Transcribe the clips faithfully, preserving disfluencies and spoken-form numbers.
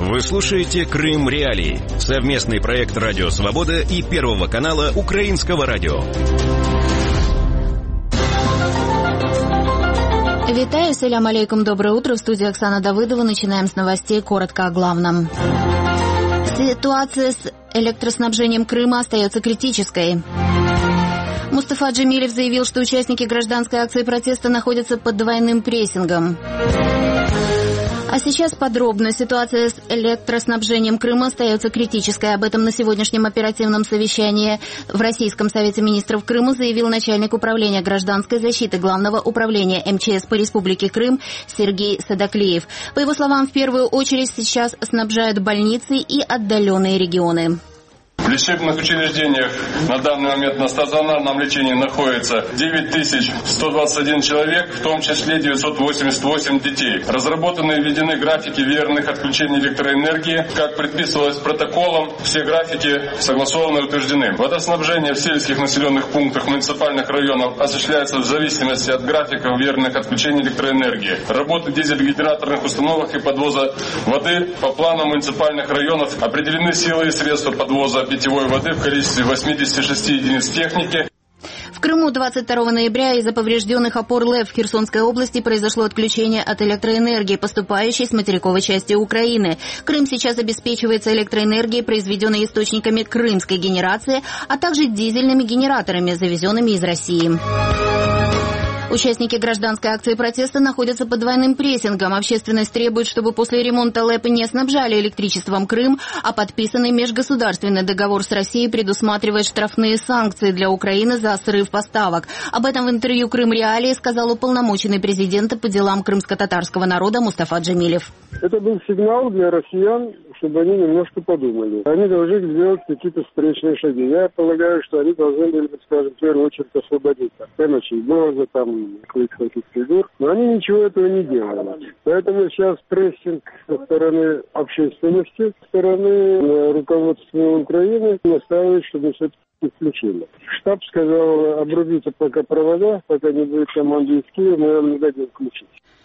Вы слушаете «Крым Реалии» — совместный проект «Радио Свобода» и Первого канала Украинского радио. Витаю, салям алейкум, доброе утро. В студии Оксана Давыдова. Начинаем с новостей, коротко о главном. Ситуация с электроснабжением Крыма остается критической. Мустафа Джемилев заявил, что участники гражданской акции протеста находятся под двойным прессингом. А сейчас подробно. Ситуация с электроснабжением Крыма остается критической. Об этом на сегодняшнем оперативном совещании в Российском совете министров Крыма заявил начальник управления гражданской защиты Главного управления эм че эс по Республике Крым Сергей Садаклеев. По его словам, в первую очередь сейчас снабжают больницы и отдаленные регионы. В лечебных учреждениях на данный момент на стационарном лечении находится девять тысяч сто двадцать один человек, в том числе девятьсот восемьдесят восемь детей. Разработаны и введены графики верных отключений электроэнергии, как предписывалось протоколом. Все графики согласованы и утверждены. Водоснабжение в сельских населенных пунктах муниципальных районов осуществляется в зависимости от графиков верных отключений электроэнергии. Работы дизель-генераторных установок и подвоза воды по планам муниципальных районов определены силы и средства подвоза питьевой воды в количестве восемьдесят шесть единиц техники. В Крыму двадцать второго ноября из-за поврежденных опор ЛЭП в Херсонской области произошло отключение от электроэнергии, поступающей с материковой части Украины. Крым сейчас обеспечивается электроэнергией, произведенной источниками крымской генерации, а также дизельными генераторами, завезенными из России. Участники гражданской акции протеста находятся под двойным прессингом. Общественность требует, чтобы после ремонта ЛЭП не снабжали электричеством Крым, а подписанный межгосударственный договор с Россией предусматривает штрафные санкции для Украины за срыв поставок. Об этом в интервью «Крым Реалии» сказал уполномоченный президента по делам крымско-татарского народа Мустафа Джемилев. Это был сигнал для россиян, чтобы они немножко подумали. Они должны сделать какие-то встречные шаги. Я полагаю, что они должны были, скажем, в первую очередь освободить там, Боза, там, каких-то таких фигур. Но они ничего этого не делали. Поэтому сейчас прессинг со стороны общественности, со стороны руководства Украины настаивает, чтобы все-таки включили. Штаб сказал, обрубите пока провода, пока не будет команды из Киева, мы вам не дадим включить.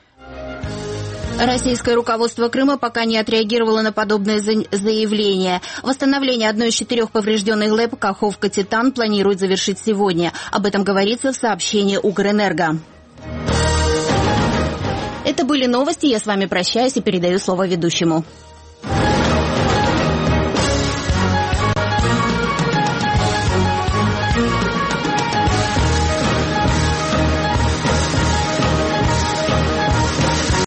Российское руководство Крыма пока не отреагировало на подобное заявление. Восстановление одной из четырех поврежденных ЛЭП Каховка-Титан планирует завершить сегодня. Об этом говорится в сообщении Укрэнерго. Это были новости. Я с вами прощаюсь и передаю слово ведущему.